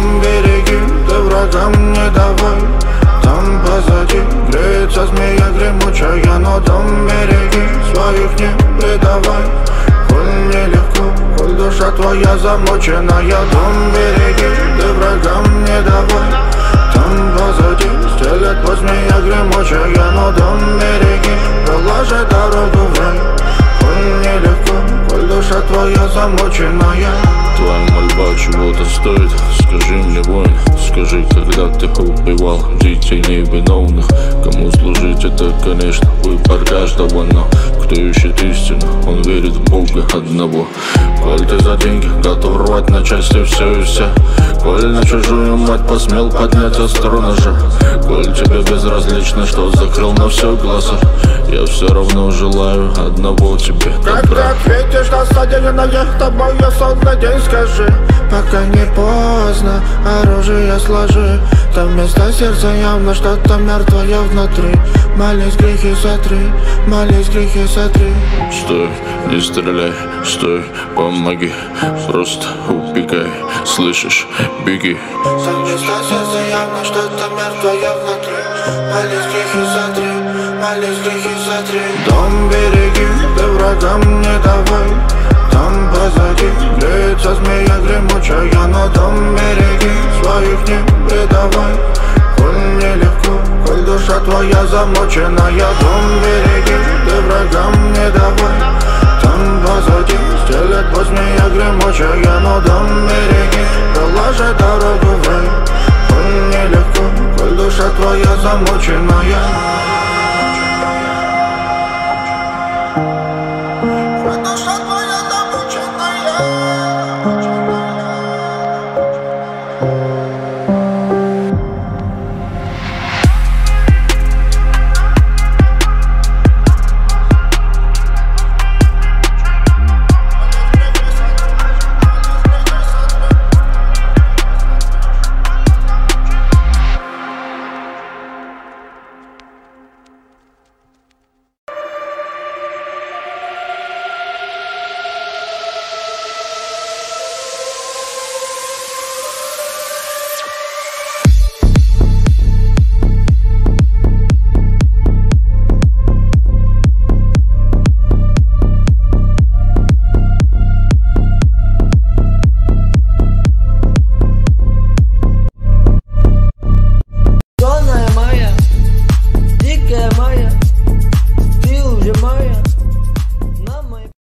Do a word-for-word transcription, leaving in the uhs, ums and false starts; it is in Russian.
Дом береги, ты врагам не давай. Там позади греется змея гремучая, но дом береги, своих не предавай. Коль нелегко, коль душа твоя замученная, дом береги, ты врагам не давай. Там позади стелет по змея гремучая, но дом береги, проложи дорогу в рай. Коль нелегко, коль душа твоя замученная. Твоя мольба чего-то стоит, скажи мне, воин, скажи, когда ты убивал детей невиновных. Кому служить, это, конечно, выбор каждого, но кто ищет истину, он верит в Бога одного. Коль ты за деньги готов рвать на части все и вся, коль на чужую мать посмел поднять острый ножа, коль тебе безразлично, что закрыл на все глаза, я все равно желаю одного тебе добра. Как ты ответишь на содеянное тобой сонный день, скажи, пока не поздно, оружие сложи. Там вместо сердца явно что-то мертвое внутри. Молись, грехи сотри, молись, грехи сотри. Стой, не стреляй, стой, помоги, просто убегай, слышишь, беги. Там вместо сердца явно что-то мертвое внутри. Молись, грехи сотри, молись, грехи сотри. Дом береги, ты врагам не давай. Там позади греется змея гремучая, но дом береги, своих не предавай. Коль нелегко, коль душа твоя замученная, дом береги, ты врагам не давай. Там позади стелет по змея гремучая, но дом береги, проложи дорогу в рай. Коль нелегко, коль душа твоя замученная. Душа твоя замученная.